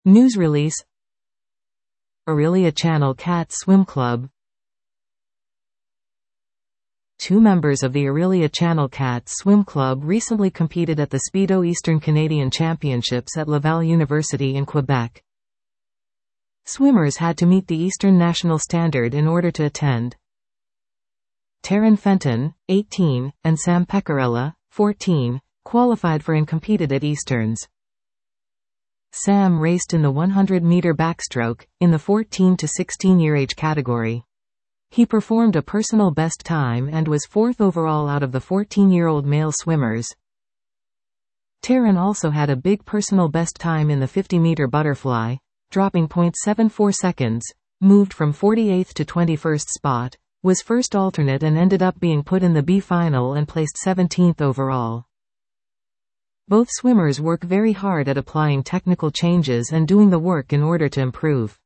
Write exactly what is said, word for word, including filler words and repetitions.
News release. Orillia Channel Cat Swim Club. Two members of the Orillia Channel Cat Swim Club recently competed at the Speedo Eastern Canadian Championships at Laval University in Quebec. Swimmers had to meet the Eastern National Standard in order to attend. Taryn Fenton, eighteen, and Sam Pecorella, fourteen, qualified for and competed at Easterns. Sam raced in the one hundred meter backstroke, in the fourteen to sixteen year age category. He performed a personal best time and was fourth overall out of the fourteen-year-old male swimmers. Taryn also had a big personal best time in the fifty meter butterfly, dropping zero point seven four seconds, moved from forty-eighth to twenty-first spot, was first alternate and ended up being put in the B final and placed seventeenth overall. Both swimmers work very hard at applying technical changes and doing the work in order to improve.